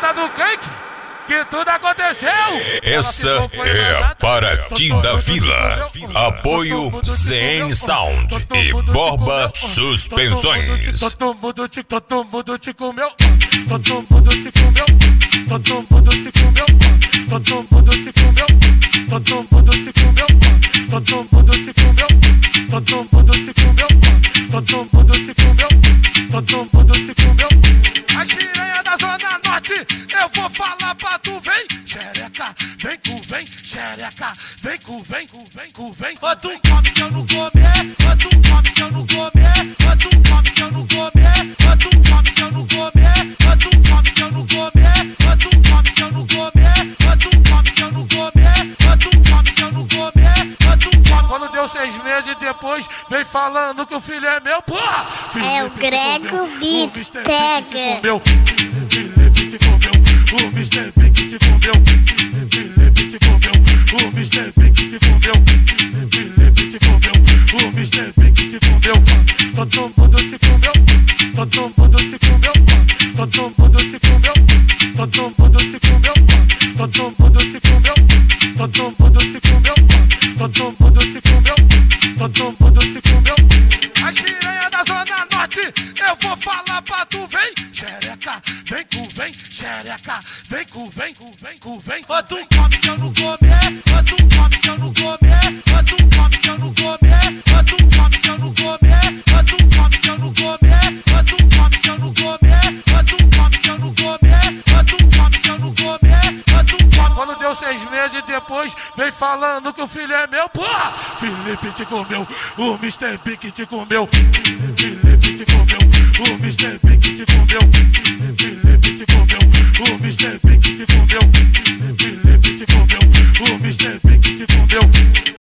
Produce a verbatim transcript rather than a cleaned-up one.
casa do Cake, que tudo aconteceu. Essa é a Paraty da Vila. Apoio Z N Sound e Borba Suspensões. Todo mundo te, todo mundo te comeu. Todo mundo te comeu. Todo mundo te comeu. Todo mundo te comeu. Todo mundo te comeu. Todo mundo te comeu. Todo mundo te comeu. Todo mundo te comeu. Todo mundo te comeu. As piranhas da Zona Norte, eu vou falar pra tu, vem, xereca, vem com, vem, xereca, vem com, vem com, vem com, vem com. Ou tu come se eu não comer, ou tu come se eu não comer, ou tu come se eu não comer, ou tu come se eu não comer, ou tu come se eu não comer, ou tu come se eu não comer, ou tu come se eu não comer, ou tu come se eu não comer, ou tu come. Quando deu seis meses depois, vem falando que o filho é meu, porra! É o Grego Bitega. Felipe te comeu, o mister Big te comeu. Felipe te comeu, o mister Big te comeu. Felipe te comeu, o mister Big te comeu. Todo mundo te comeu, todo mundo te comeu. Todo mundo te comeu, todo mundo te comeu. Todo mundo te comeu, todo mundo te comeu. Todo mundo te comeu, todo mundo te comeu. As piranhas da Zona Norte, eu vou falar pra tu, vem, xereca, vem com, vem, xereca, vem com, vem com, vem com, vem com. Ou tu come se eu não comer, ou tu come se eu não comer, ou tu come se eu não comer, ou tu come se eu não comer, ou tu come se eu não comer, ou tu come se eu não comer, ou tu come se eu não comer, ou tu come se eu não comer, ou tu come. Quando deu seis meses depois, vem falando que o filho é meu, porra! Felipe te comeu, o mister Big te comeu. Felipe te comeu, o mister Big te comeu. Felipe te comeu, o mister Big te comeu.